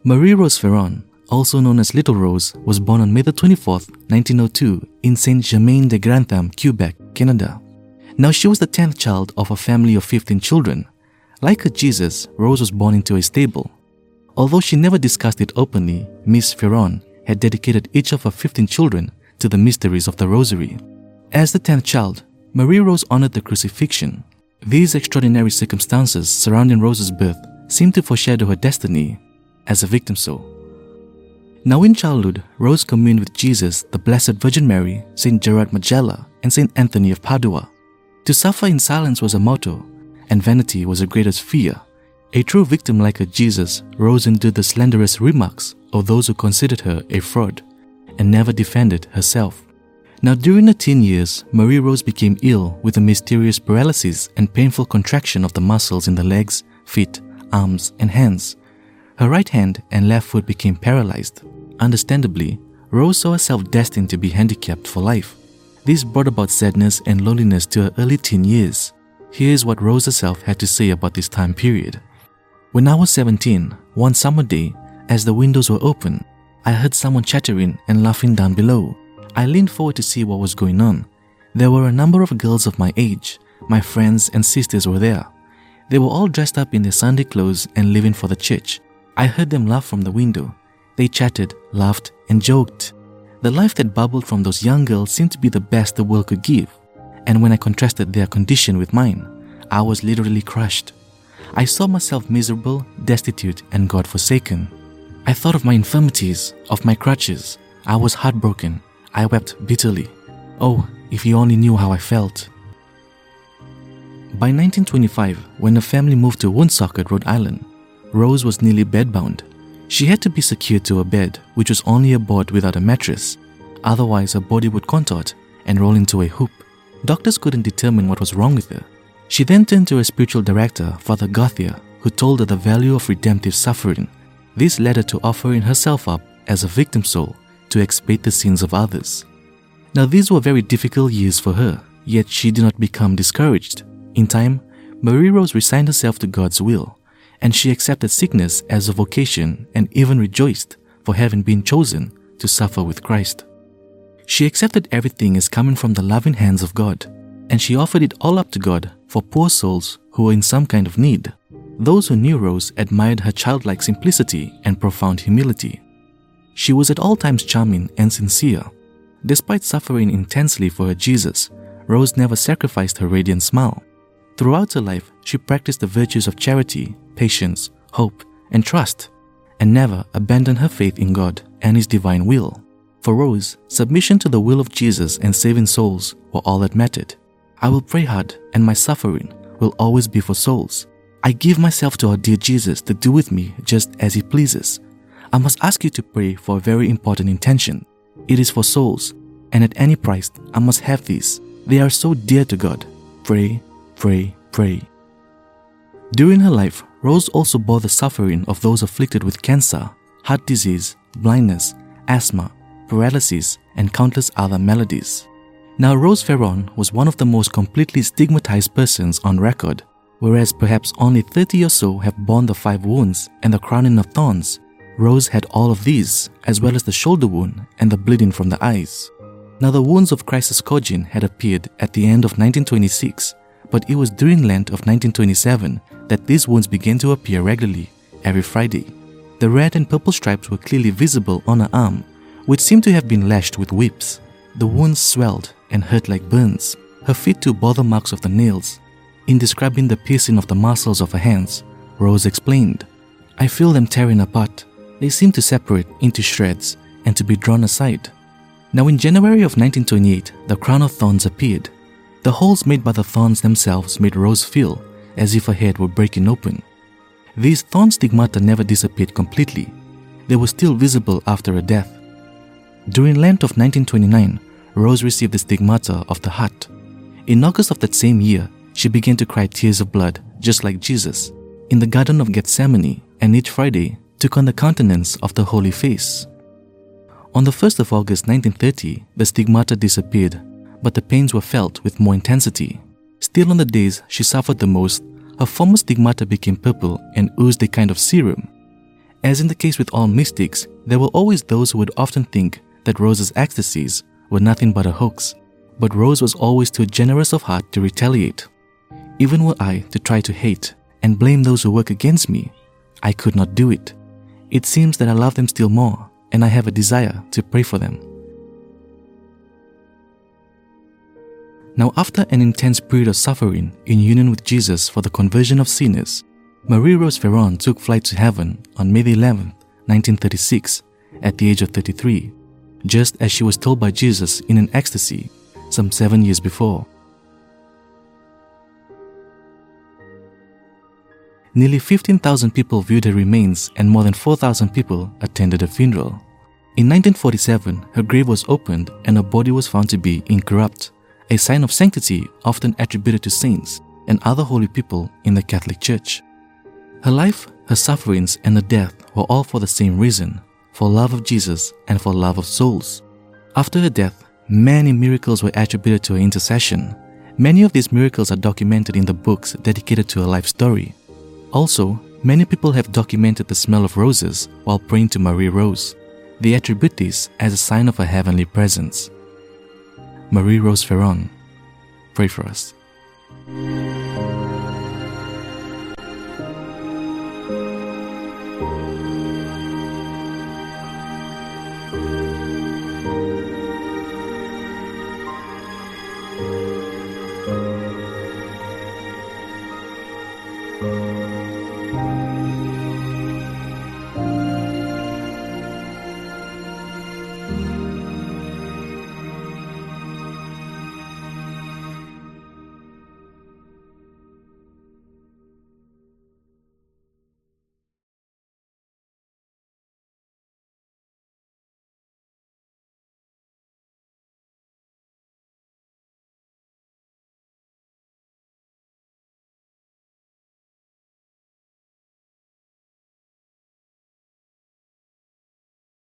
Marie Rose Ferron, also known as Little Rose, was born on May 24, 1902 in Saint-Germain-de-Grantham, Quebec, Canada. Now she was the 10th child of a family of 15 children. Like her Jesus, Rose was born into a stable. Although she never discussed it openly, Miss Ferron had dedicated each of her 15 children to the mysteries of the Rosary. As the 10th child, Marie Rose honored the crucifixion. These extraordinary circumstances surrounding Rose's birth seemed to foreshadow her destiny as a victim soul. Now in childhood, Rose communed with Jesus, the Blessed Virgin Mary, Saint Gerard Majella, and Saint Anthony of Padua. To suffer in silence was a motto, and vanity was her greatest fear. A true victim like her Jesus, Rose endured the slanderous remarks of those who considered her a fraud and never defended herself. Now during her teen years, Marie Rose became ill with a mysterious paralysis and painful contraction of the muscles in the legs, feet, arms, and hands. Her right hand and left foot became paralyzed. Understandably, Rose saw herself destined to be handicapped for life. This brought about sadness and loneliness to her early teen years. Here is what Rose herself had to say about this time period. When I was 17, one summer day, as the windows were open, I heard someone chattering and laughing down below. I leaned forward to see what was going on. There were a number of girls of my age. My friends and sisters were there. They were all dressed up in their Sunday clothes and leaving for the church. I heard them laugh from the window. They chatted, laughed, and joked. The life that bubbled from those young girls seemed to be the best the world could give. And when I contrasted their condition with mine, I was literally crushed. I saw myself miserable, destitute, and God-forsaken. I thought of my infirmities, of my crutches. I was heartbroken. I wept bitterly. Oh, if you only knew how I felt. By 1925, when the family moved to Woonsocket, Rhode Island, Rose was nearly bedbound. She had to be secured to a bed, which was only a board without a mattress. Otherwise, her body would contort and roll into a hoop. Doctors couldn't determine what was wrong with her. She then turned to her spiritual director, Father Gauthier, who told her the value of redemptive suffering. This led her to offering herself up as a victim soul to expiate the sins of others. Now these were very difficult years for her, yet she did not become discouraged. In time, Marie Rose resigned herself to God's will, and she accepted sickness as a vocation and even rejoiced for having been chosen to suffer with Christ. She accepted everything as coming from the loving hands of God, and she offered it all up to God for poor souls who were in some kind of need. Those who knew Rose admired her childlike simplicity and profound humility. She was at all times charming and sincere. Despite suffering intensely for her Jesus, Rose never sacrificed her radiant smile. Throughout her life, she practiced the virtues of charity, patience, hope, and trust, and never abandoned her faith in God and His divine will. For Rose, submission to the will of Jesus and saving souls were all that mattered. I will pray hard, and my suffering will always be for souls. I give myself to our dear Jesus to do with me just as He pleases. I must ask you to pray for a very important intention. It is for souls, and at any price, I must have these. They are so dear to God. Pray, pray, pray. During her life, Rose also bore the suffering of those afflicted with cancer, heart disease, blindness, asthma, paralysis, and countless other maladies. Now, Rose Ferron was one of the most completely stigmatized persons on record, whereas perhaps only 30 or so have borne the 5 wounds and the crowning of thorns. Rose had all of these, as well as the shoulder wound and the bleeding from the eyes. Now, the wounds of Christ's scourging had appeared at the end of 1926, but it was during Lent of 1927 that these wounds began to appear regularly, every Friday. The red and purple stripes were clearly visible on her arm, which seemed to have been lashed with whips. The wounds swelled and hurt like burns. Her feet too bore the marks of the nails. In describing the piercing of the muscles of her hands, Rose explained, "I feel them tearing apart. They seem to separate into shreds and to be drawn aside." Now in January of 1928, the crown of thorns appeared. The holes made by the thorns themselves made Rose feel as if her head were breaking open. These thorn stigmata never disappeared completely. They were still visible after her death. During Lent of 1929, Rose received the stigmata of the heart. In August of that same year, she began to cry tears of blood, just like Jesus, in the Garden of Gethsemane, and each Friday took on the countenance of the Holy Face. On the 1st of August 1930, the stigmata disappeared, but the pains were felt with more intensity. Still on the days she suffered the most, her former stigmata became purple and oozed a kind of serum. As in the case with all mystics, there were always those who would often think that Rose's ecstasies were nothing but a hoax, but Rose was always too generous of heart to retaliate. Even were I to try to hate and blame those who work against me, I could not do it. It seems that I love them still more, and I have a desire to pray for them. Now, after an intense period of suffering in union with Jesus for the conversion of sinners, Marie Rose Ferron took flight to heaven on May 11, 1936, at the age of 33, just as she was told by Jesus in an ecstasy some 7 years before. Nearly 15,000 people viewed her remains and more than 4,000 people attended her funeral. In 1947, her grave was opened and her body was found to be incorrupt, a sign of sanctity often attributed to saints and other holy people in the Catholic Church. Her life, her sufferings, and her death were all for the same reason, for love of Jesus and for love of souls. After her death, many miracles were attributed to her intercession. Many of these miracles are documented in the books dedicated to her life story. Also, many people have documented the smell of roses while praying to Marie Rose. They attribute this as a sign of her heavenly presence. Marie Rose Ferron, pray for us. Thank you.